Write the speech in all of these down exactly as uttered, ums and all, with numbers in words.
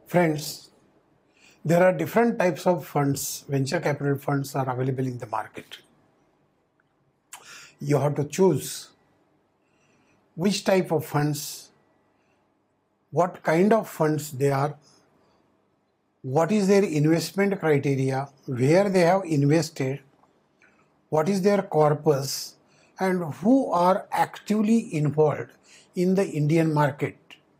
Friends, there are different types of funds, venture capital funds are available in the market. You have to choose which type of funds, what kind of funds they are, what is their investment criteria, where they have invested, what is their corpus, and who are actively involved in the Indian market,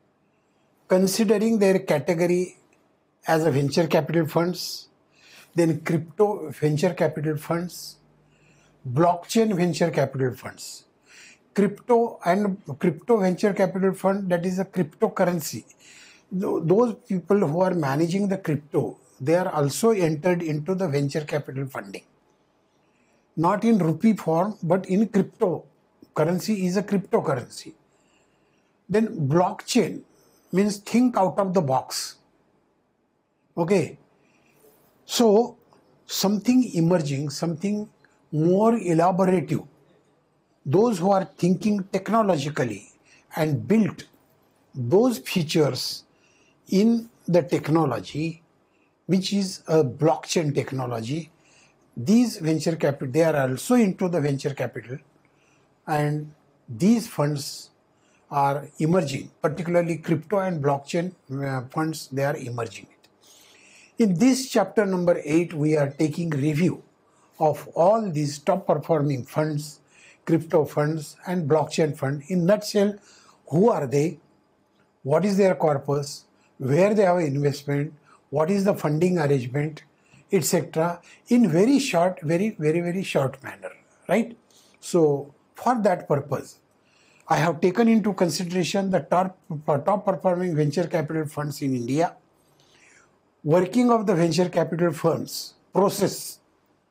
considering their category as a venture capital funds, then crypto venture capital funds, blockchain venture capital funds. Crypto and crypto venture capital fund, that is a cryptocurrency. Those people who are managing the crypto, they are also entered into the venture capital funding. Not in rupee form, but in crypto. Currency is a cryptocurrency. Then blockchain means think out of the box. Okay. So something emerging, something more elaborative. Those who are thinking technologically and built those features in the technology, which is a blockchain technology, these venture capital, they are also into the venture capital, and these funds are emerging, particularly crypto and blockchain uh, funds, they are emerging. In this chapter number eight, we are taking review of all these top performing funds, crypto funds and blockchain fund. In nutshell, who are they? What is their corpus? Where they have investment? What is the funding arrangement, et cetera. In very short, very, very, very short manner, right? So for that purpose, I have taken into consideration the top, top performing venture capital funds in India, working of the venture capital firms, process,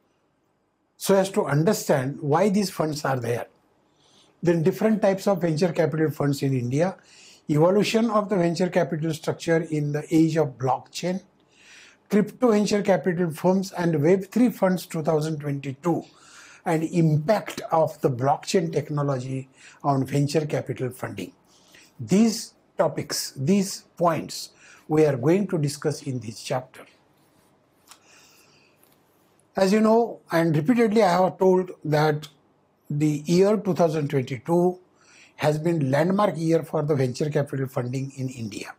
so as to understand why these funds are there. Then different types of venture capital funds in India, evolution of the venture capital structure in the age of blockchain, crypto venture capital firms and Web three funds two thousand twenty-two, and impact of the blockchain technology on venture capital funding. These topics, these points, we are going to discuss in this chapter. As you know, and repeatedly I have told that the year two thousand twenty-two has been landmark year for the venture capital funding in India.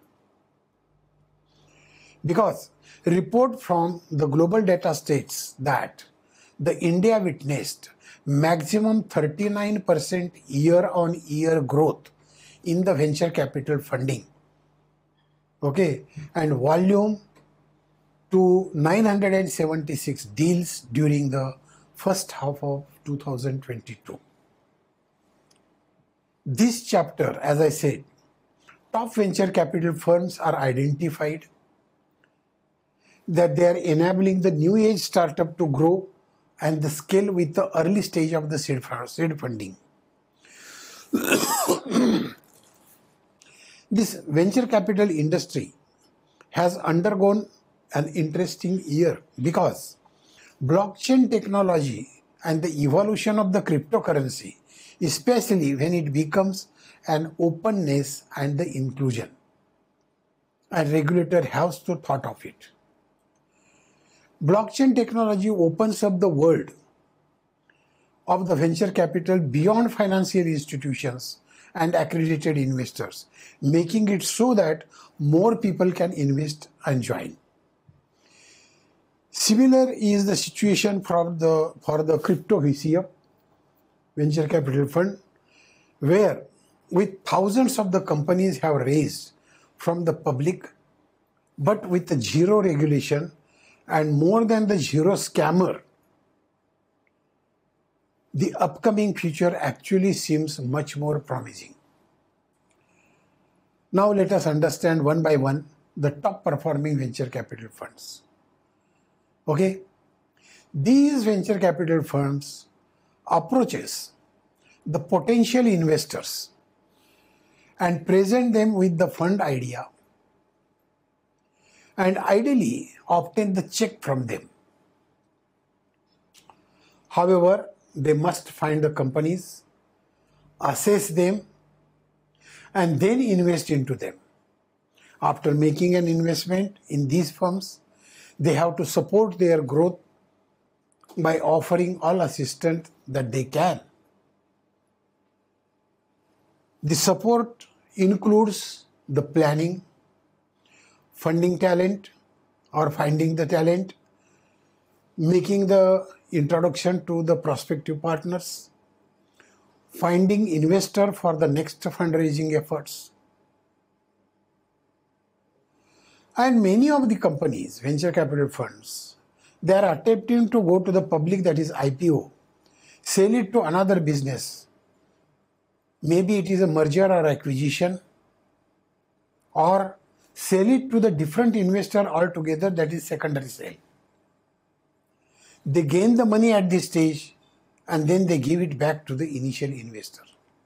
Because report from the global data states that the India witnessed maximum thirty-nine percent year-on-year growth in the venture capital funding. Okay, and volume to nine hundred seventy-six deals during the first half of two thousand twenty-two. This chapter, as I said, top venture capital firms are identified, that they are enabling the new age startup to grow and the scale with the early stage of the seed funding. This venture capital industry has undergone an interesting year because blockchain technology and the evolution of the cryptocurrency, especially when it becomes an openness and the inclusion, and regulator has to thought of it. Blockchain technology opens up the world of the venture capital beyond financial institutions and accredited investors, making it so that more people can invest and join. Similar is the situation for the, for the crypto V C F, venture capital fund, where with thousands of the companies have raised from the public, but with the zero regulation and more than the zero scammer, the upcoming future actually seems much more promising. Now let us understand one by one the top performing venture capital funds. Okay, these venture capital firms approaches the potential investors and present them with the fund idea and ideally obtain the check from them. However, they must find the companies, assess them, and then invest into them. After making an investment in these firms, they have to support their growth by offering all assistance that they can. The support includes the planning, funding talent or finding the talent, making the introduction to the prospective partners, finding investor for the next fundraising efforts. And many of the companies, venture capital funds, they are attempting to go to the public, that is I P O, sell it to another business. Maybe it is a merger or acquisition, or sell it to the different investor altogether, that is secondary sale. They gain the money at this stage and then they give it back to the initial investor.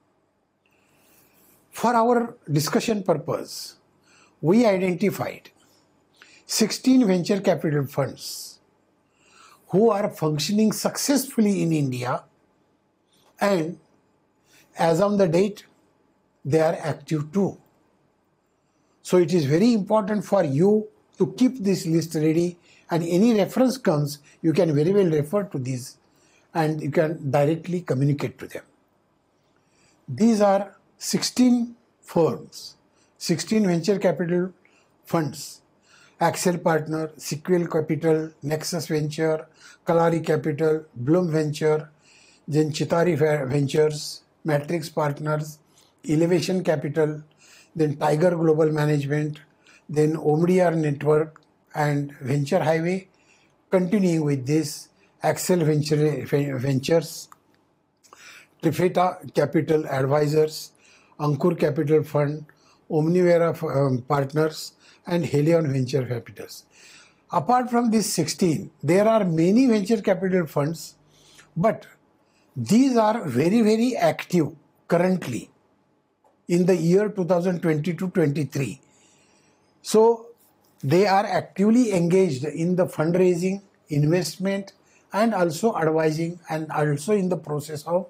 For our discussion purpose, we identified sixteen venture capital funds who are functioning successfully in India, and as on the date, they are active too. So it is very important for you to keep this list ready, and any reference comes, you can very well refer to these and you can directly communicate to them. These are sixteen firms, sixteen venture capital funds: Accel Partner, Sequel Capital, Nexus Venture, Kalari Capital, Bloom Venture, then Chitari Ventures, Matrix Partners, Elevation Capital, then Tiger Global Management, then Omniar Network and Venture Highway. Continuing with this, Accel Venture, Ventures, Trifeta Capital Advisors, Ankur Capital Fund, Omnivera um, Partners, and Helion Venture Capitals. Apart from these sixteen, there are many venture capital funds, but these are very, very active currently in the year two thousand twenty-two twenty-three. So they are actively engaged in the fundraising, investment, and also advising, and also in the process of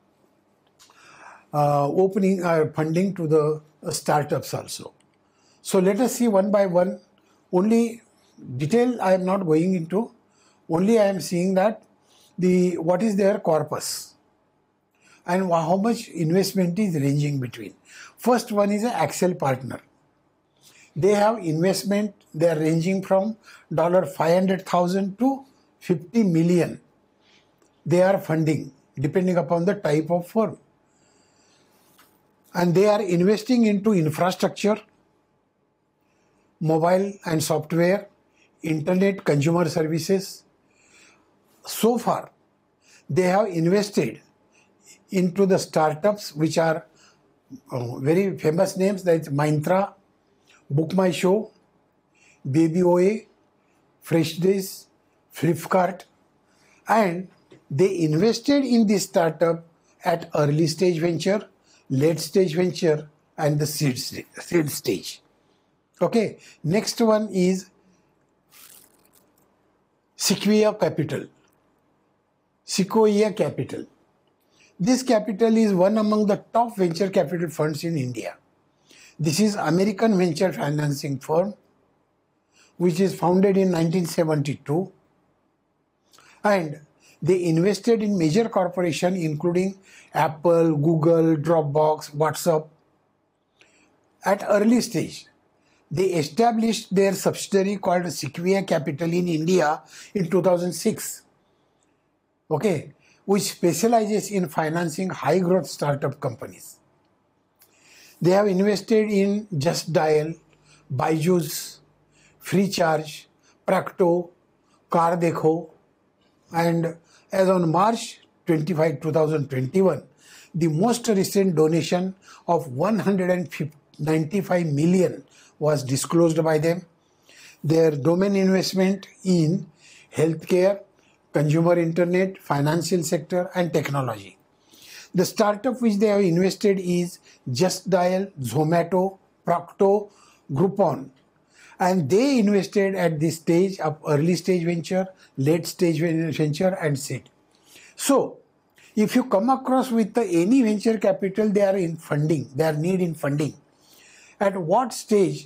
uh, opening uh, funding to the uh, startups also. So let us see one by one. Only detail I am not going into. Only I am seeing that the what is their corpus and how much investment is ranging between. First one is an Accel Partner. They have investment, they are ranging from five hundred thousand dollars to fifty million. They are funding depending upon the type of firm. And they are investing into infrastructure, mobile and software, internet, consumer services. So far, they have invested into the startups which are uh, very famous names, like Myntra, Book My Show, Baby O A, Fresh Days, Flipkart, and they invested in this startup at early stage venture, late stage venture, and the seed, seed stage. Okay, next one is Sequoia Capital. Sequoia Capital. This capital is one among the top venture capital funds in India. This is American venture financing firm which is founded in nineteen seventy-two, and they invested in major corporations including Apple, Google, Dropbox, WhatsApp. At early stage, they established their subsidiary called Sequoia Capital in India in two thousand six, okay, which specializes in financing high growth startup companies. They have invested in Just Dial, Byju's, Freecharge, Practo, Car Dekho, and as on March twenty-fifth, two thousand twenty-one, the most recent donation of one hundred ninety-five million was disclosed by them. Their domain investment in healthcare, consumer internet, financial sector, and technology. The startup which they have invested is Just Dial, Zomato, Procto, Groupon, and they invested at this stage of early stage venture, late stage venture, and seed. So, if you come across with the any venture capital, they are in funding, they are need in funding. At what stage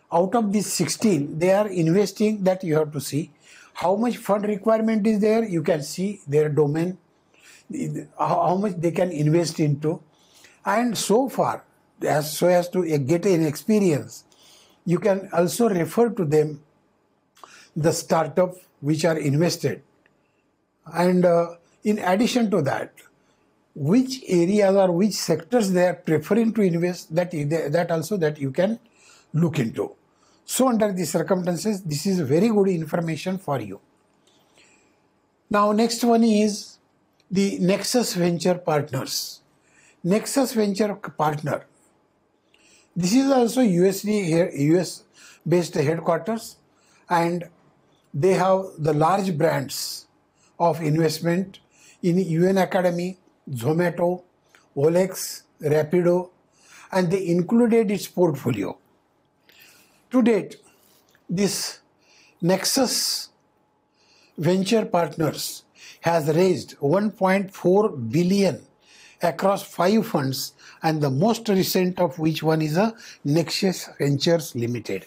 out of these sixteen, they are investing, that you have to see. How much fund requirement is there? You can see their domain, how much they can invest into. And so far, as so as to get an experience, you can also refer to them, the startup which are invested. And uh, in addition to that, which areas or which sectors they are preferring to invest, that, that also that you can look into. So under these circumstances, this is very good information for you. Now next one is the Nexus Venture Partners. Nexus Venture Partner. This is also U S D, U S based headquarters, and they have the large brands of investment in U N Academy, Zomato, Olex, Rapido, and they included its portfolio. To date, this Nexus Venture Partners has raised one point four billion across five funds, and the most recent of which one is a Nexus Ventures Limited.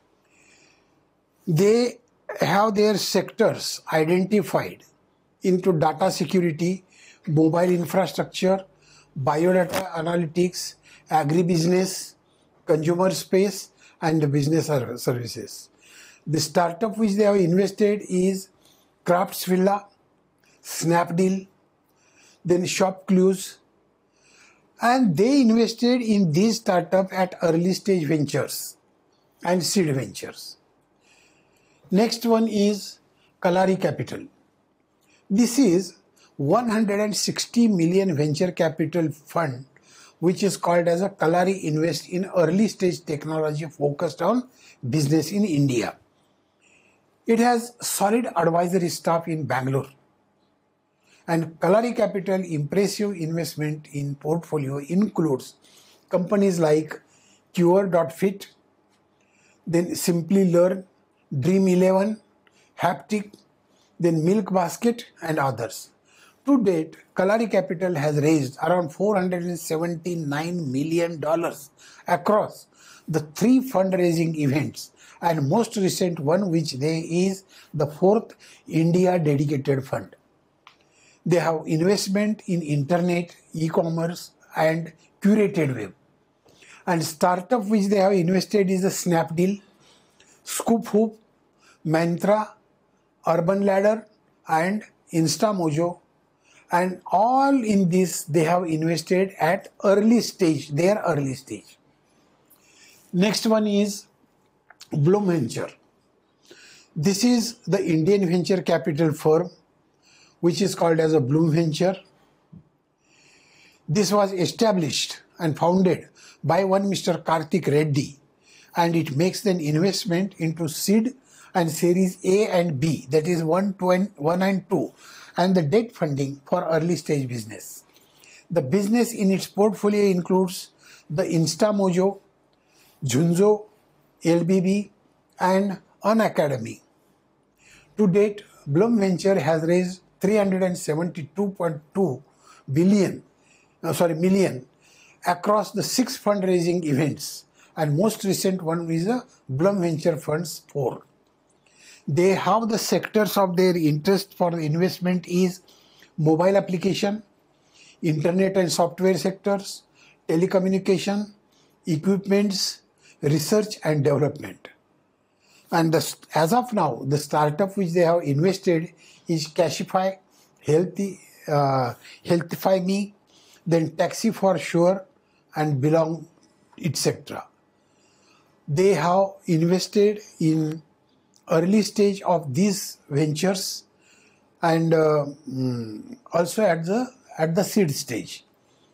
They have their sectors identified into data security, mobile infrastructure, biodata analytics, agribusiness, consumer space, and business services. The startup which they have invested is Craftsvilla, Snapdeal, then ShopClues, and they invested in these startups at early stage ventures and seed ventures. Next one is Kalari Capital. This is one hundred sixty million venture capital fund, which is called as a Kalari Invest in early stage technology focused on business in India. It has solid advisory staff in Bangalore. And Kalari Capital impressive investment in portfolio includes companies like Cure dot fit, then Simply Learn, Dream eleven, Haptic, then Milk Basket, and others. To date, Kalari Capital has raised around four hundred seventy-nine million dollars across the three fundraising events, and most recent one which they is the fourth India dedicated fund. They have investment in internet, e-commerce, and curated web. And startup which they have invested is the Snapdeal, Scoophoop, Mantra, Urban Ladder, and InstaMojo. And all in this they have invested at early stage, their early stage. Next one is Bloom Venture. This is the Indian venture capital firm which is called as a Bloom Venture. This was established and founded by one Mister Karthik Reddy, and it makes an investment into seed and series A and B, that is one, one and two, and the debt funding for early stage business. The business in its portfolio includes the InstaMojo, Junzo, L B B, and Unacademy. To date, Bloom Venture has raised three hundred seventy-two point two billion, uh, sorry, million across the six fundraising events, and most recent one is the Bloom Venture Funds four. They have the sectors of their interest for the investment is mobile application, internet and software sectors, telecommunication, equipments, research and development. And the, as of now, the startup which they have invested is Cashify, Healthy, uh, Healthify Me, then Taxi for Sure, and Belong, et cetera. They have invested in early stage of these ventures and uh, also at the at the seed stage.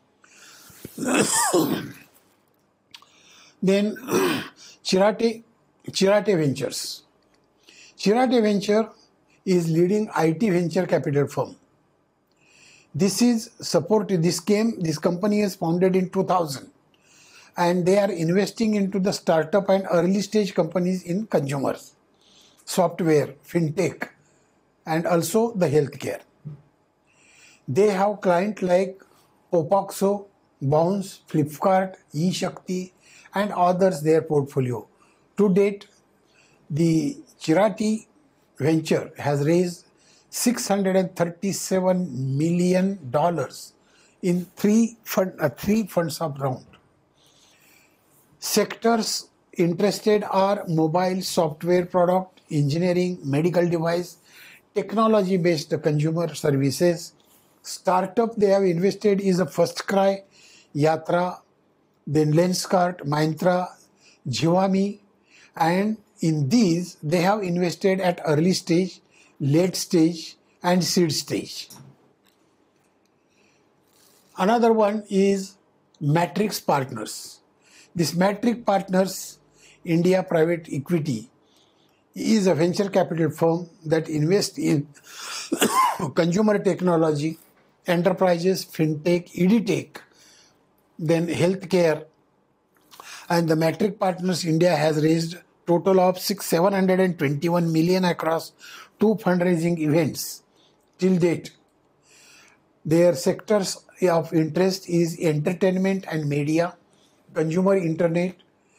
Then Chirate, Chirate Ventures. Chirate Venture is leading I T venture capital firm. This is support. This came. This company is founded in two thousand, and they are investing into the startup and early stage companies in consumers, software, fintech, and also the healthcare. They have clients like Opoxo, Bounce, Flipkart, eShakti, and others their portfolio. To date, the Chirati venture has raised six hundred thirty-seven million dollars in three fund, uh, three funds of round. Sectors interested are mobile software product, engineering, medical device, technology-based consumer services. Startup they have invested is a FirstCry, Yatra, then Lenskart, Myntra, Zivame, and in these they have invested at early stage, late stage, and seed stage. Another one is Matrix Partners. This Matrix Partners India Private Equity is a venture capital firm that invests in consumer technology, enterprises, fintech, edtech, then healthcare. And the Matrix Partners India has raised total of six seven hundred twenty-one million across two fundraising events till date. Their sectors of interest is entertainment and media, consumer internet,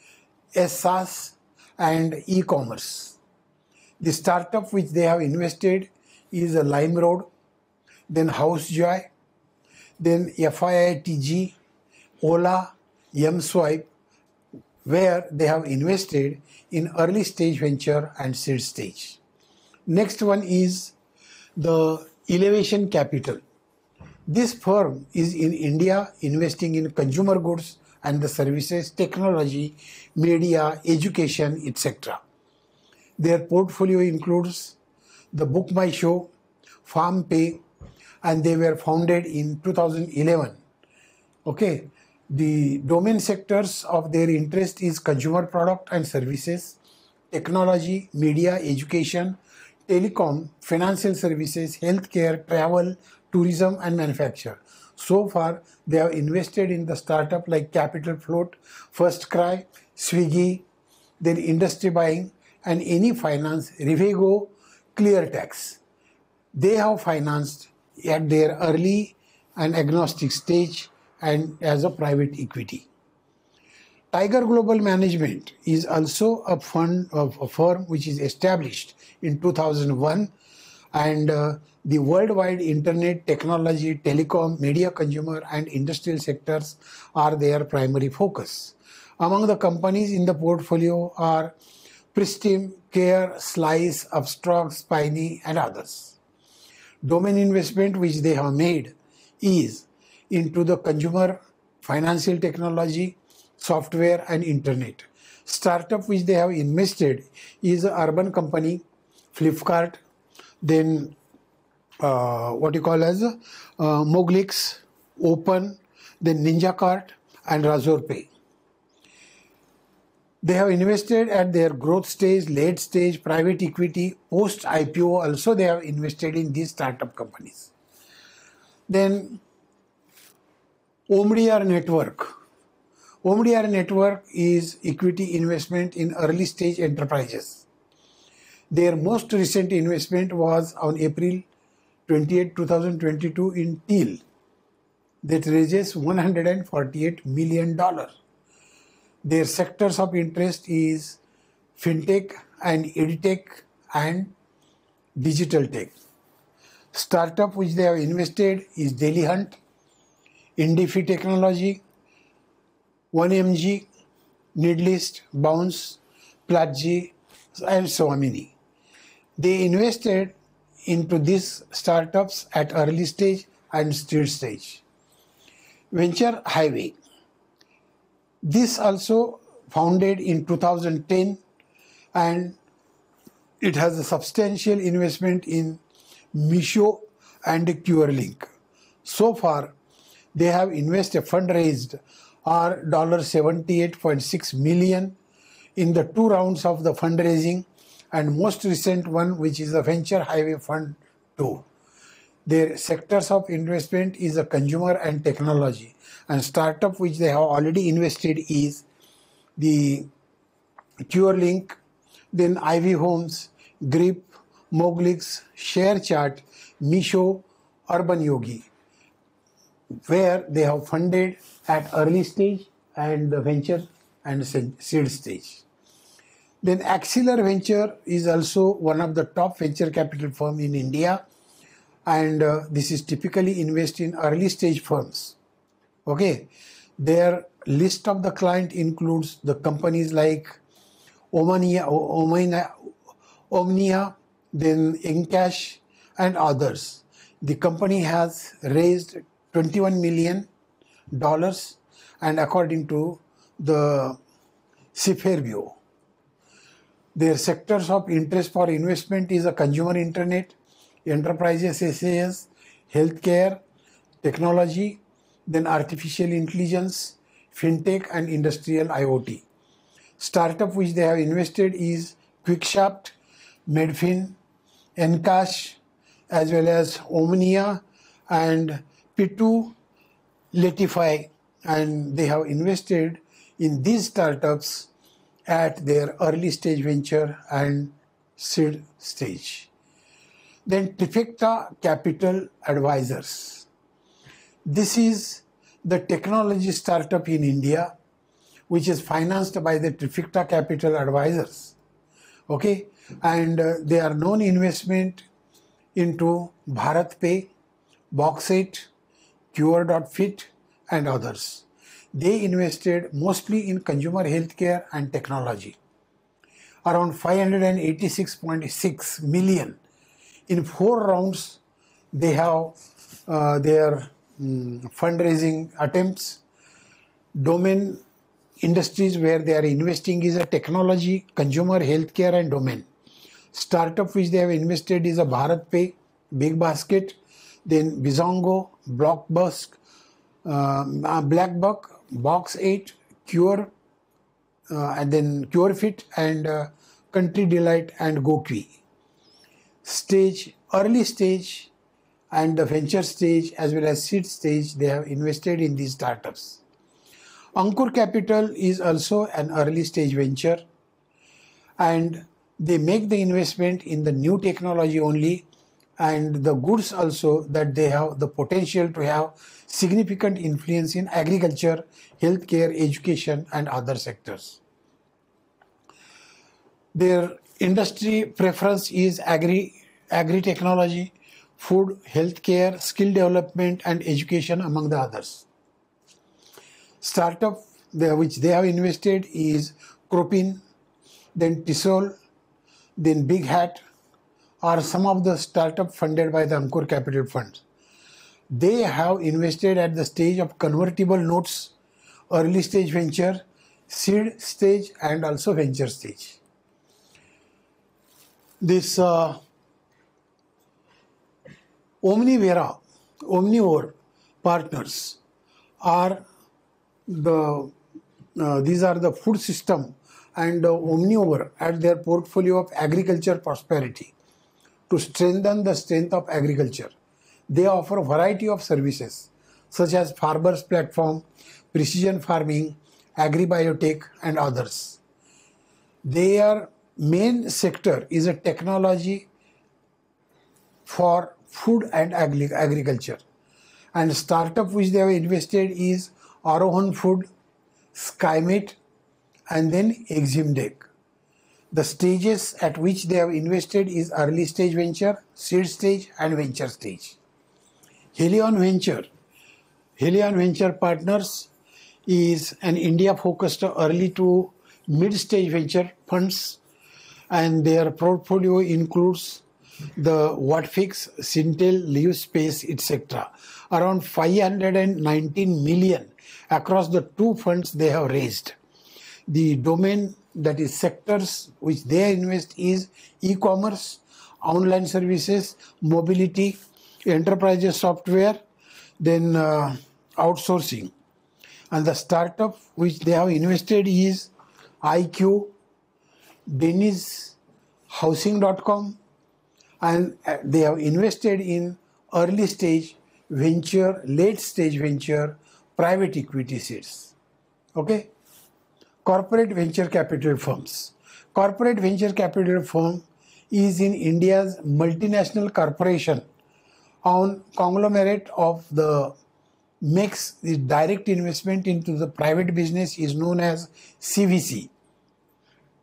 SaaS, and e-commerce. The startup which they have invested is a LimeRoad, then HouseJoy, then FIITG, Ola, MSwipe, where they have invested in early stage venture and seed stage. Next one is the Elevation Capital. This firm is in India investing in consumer goods and the services, technology, media, education, et cetera. Their portfolio includes the Book My Show, FarmPay, and they were founded in two thousand eleven. Okay, the domain sectors of their interest is consumer product and services, technology, media, education, telecom, financial services, healthcare, travel, tourism, and manufacture. So far, they have invested in the startup like Capital Float, FirstCry, Swiggy, then Industry Buying, and Any Finance, Rivigo, ClearTax. They have financed at their early and agnostic stage and as a private equity. Tiger Global Management is also a fund of a firm which is established in two thousand one, and uh, the worldwide internet, technology, telecom, media, consumer, and industrial sectors are their primary focus. Among the companies in the portfolio are Pristim, Care, Slice, Upstox, Spiny, and others. Domain investment which they have made is into the consumer, financial technology, software, and internet. Startup which they have invested is an urban company, Flipkart, then uh, what you call as uh, Moglix, Open, then NinjaCart, and Razorpay. They have invested at their growth stage, late stage, private equity, post I P O also they have invested in these startup companies. Then Omniar Network. Omniar Network is equity investment in early stage enterprises. Their most recent investment was on April twenty-eighth, two thousand twenty-two in Teal that raises one hundred forty-eight million dollars. Their sectors of interest is fintech and edtech and digital tech. Startup which they have invested is Daily Hunt, Indifi Technology, one M G, Needlist, Bounce, Platzi, and so many. They invested into these startups at early stage and seed stage. Venture Highway. This also founded in two thousand ten, and it has a substantial investment in Meesho and CureLink. So far, they have invested fundraised are seventy-eight point six million dollars in the two rounds of the fundraising, and most recent one, which is the Venture Highway Fund two. Their sectors of investment is a consumer and technology, and startup which they have already invested is the CureLink, then Ivy Homes, Grip, Moglix, ShareChart, Meesho, Urban Yogi, where they have funded at early stage and the venture and seed stage. Then Axelar Venture is also one of the top venture capital firm in India, and uh, this is typically invest in early stage firms. Okay, their list of the client includes the companies like Omnia, Omnia, Omnia, then Encash, and others. The company has raised twenty-one million dollars, and according to the Cipher. Their sectors of interest for investment is a consumer internet, enterprises S A S, healthcare, technology, then artificial intelligence, fintech, and industrial I O T. Startup which they have invested is Quickshaft, Medfin, Encash, as well as Omnia and P two Latify, and they have invested in these startups at their early stage venture and seed stage. Then Trifecta Capital Advisors. This is the technology startup in India which is financed by the Trifecta Capital Advisors. Okay, and uh, they are known investment into BharatPe, Boxit, Cure.fit, and others. They invested mostly in consumer healthcare and technology. Around five hundred eighty-six point six million. In four rounds, they have uh, their um, fundraising attempts. Domain industries where they are investing is a technology, consumer healthcare, and domain. Startup which they have invested is a BharatPe, Big Basket, then Bizongo, Blockbusk, uh, Blackbuck, Box eight, Cure, uh, and then CureFit, and uh, Country Delight, and GoQui. Stage, early stage, and the venture stage as well as seed stage, they have invested in these startups. Ankur Capital is also an early stage venture, and they make the investment in the new technology only, and the goods also that they have the potential to have significant influence in agriculture, healthcare, education, and other sectors. Their industry preference is agri, agri-technology, food, healthcare, skill development, and education, among the others. Startup which they have invested is Cropin, then Tissot, then Big Hat, are some of the startup funded by the Ankur Capital Fund. They have invested at the stage of convertible notes, early stage venture, seed stage, and also venture stage. This uh, Omnivora, Omnivore partners are the, uh, these are the food system, and uh, Omnivore at their portfolio of agriculture prosperity. To strengthen the strength of agriculture, they offer a variety of services such as farmers platform, precision farming, agribiotech, and others. Their main sector is a technology for food and agri agriculture. And startup which they have invested is Arohan Food, Skymate, and then Eximdeck. The stages at which they have invested is early stage venture, seed stage, and venture stage. Helion Venture. Helion Venture Partners is an India-focused early to mid-stage venture funds, and their portfolio includes the Whatfix, Syntel, LiveSpace, et cetera. Around five hundred nineteen million across the two funds they have raised. The domain, that is sectors which they invest, is e-commerce, online services, mobility, enterprise software, then uh, outsourcing. And the startup which they have invested is I Q, Dennis Housing dot com, and they have invested in early stage venture, late stage venture, private equity seeds. Okay. Corporate venture capital firms. Corporate venture capital firm is in India's multinational corporation on conglomerate of the makes the direct investment into the private business is known as C V C.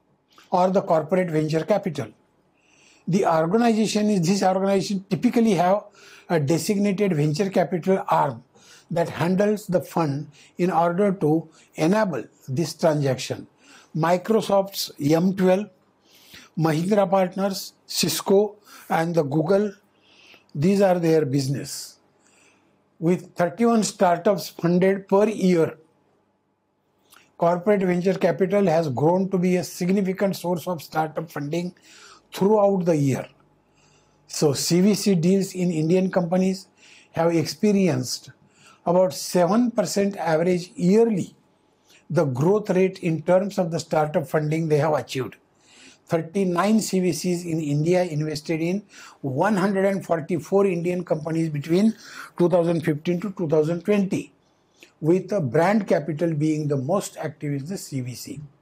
or the corporate venture capital. The organization is, this organization typically have a designated venture capital arm that handles the fund in order to enable this transaction. Microsoft's M twelve, Mahindra Partners, Cisco, and the Google, these are their business. With thirty-one startups funded per year, corporate venture capital has grown to be a significant source of startup funding throughout the year. So C V C deals in Indian companies have experienced about seven percent average yearly the growth rate in terms of the startup funding they have achieved. thirty-nine C V Cs in India invested in one hundred forty-four Indian companies between two thousand fifteen to two thousand twenty, with the brand capital being the most active is the C V C.